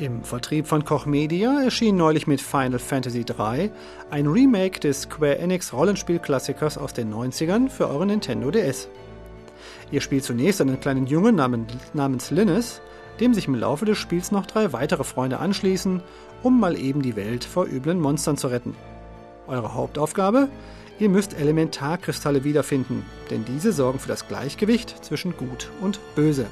Im Vertrieb von Koch Media erschien neulich mit Final Fantasy III ein Remake des Square Enix Rollenspiel-Klassikers aus den 90ern für euren Nintendo DS. Ihr spielt zunächst einen kleinen Jungen namens Linus, dem sich im Laufe des Spiels noch 3 weitere Freunde anschließen, um mal eben die Welt vor üblen Monstern zu retten. Eure Hauptaufgabe? Ihr müsst Elementarkristalle wiederfinden, denn diese sorgen für das Gleichgewicht zwischen Gut und Böse.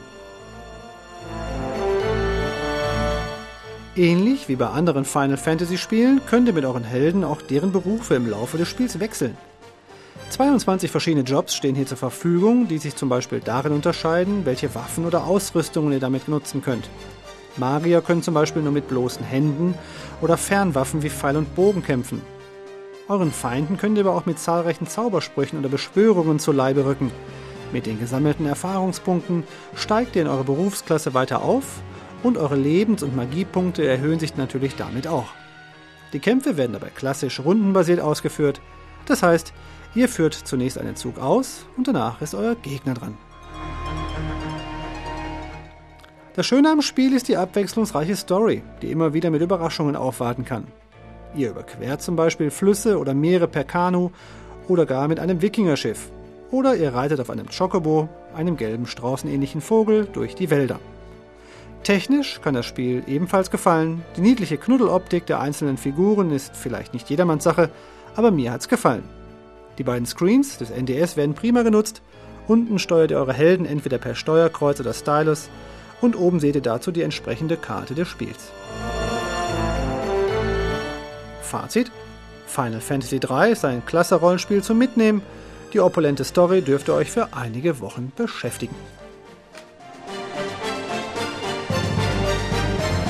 Ähnlich wie bei anderen Final Fantasy Spielen könnt ihr mit euren Helden auch deren Berufe im Laufe des Spiels wechseln. 22 verschiedene Jobs stehen hier zur Verfügung, die sich zum Beispiel darin unterscheiden, welche Waffen oder Ausrüstungen ihr damit nutzen könnt. Magier können zum Beispiel nur mit bloßen Händen oder Fernwaffen wie Pfeil und Bogen kämpfen. Euren Feinden könnt ihr aber auch mit zahlreichen Zaubersprüchen oder Beschwörungen zu Leibe rücken. Mit den gesammelten Erfahrungspunkten steigt ihr in eure Berufsklasse weiter auf und eure Lebens- und Magiepunkte erhöhen sich natürlich damit auch. Die Kämpfe werden dabei klassisch rundenbasiert ausgeführt, das heißt, ihr führt zunächst einen Zug aus und danach ist euer Gegner dran. Das Schöne am Spiel ist die abwechslungsreiche Story, die immer wieder mit Überraschungen aufwarten kann. Ihr überquert zum Beispiel Flüsse oder Meere per Kanu oder gar mit einem Wikingerschiff. Oder ihr reitet auf einem Chocobo, einem gelben straußenähnlichen Vogel, durch die Wälder. Technisch kann das Spiel ebenfalls gefallen. Die niedliche Knuddeloptik der einzelnen Figuren ist vielleicht nicht jedermanns Sache, aber mir hat's gefallen. Die beiden Screens des NDS werden prima genutzt. Unten steuert ihr eure Helden entweder per Steuerkreuz oder Stylus und oben seht ihr dazu die entsprechende Karte des Spiels. Fazit: Final Fantasy III ist ein klasse Rollenspiel zum Mitnehmen. Die opulente Story dürfte euch für einige Wochen beschäftigen.